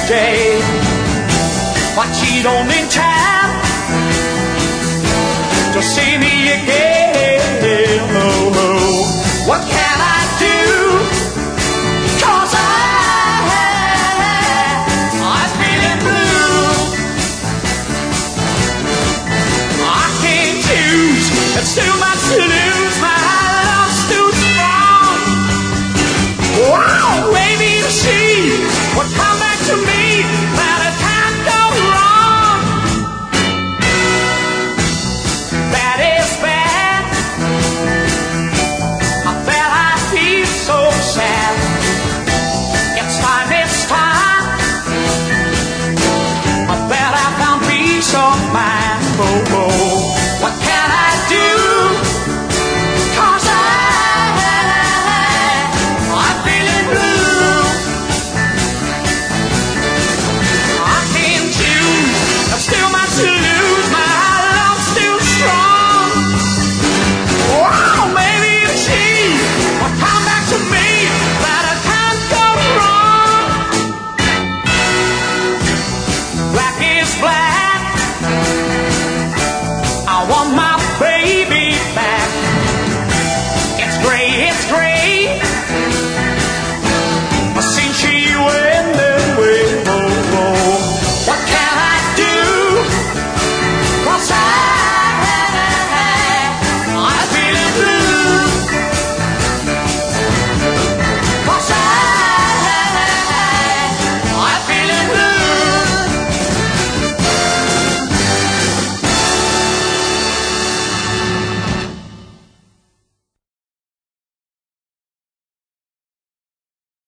day. But she don't intend to see me again. Oh, oh. What can I do? 'Cause I'm feeling blue. I can't choose, it's too much to lose. My love's too strong. Wow, baby, she would come back to me.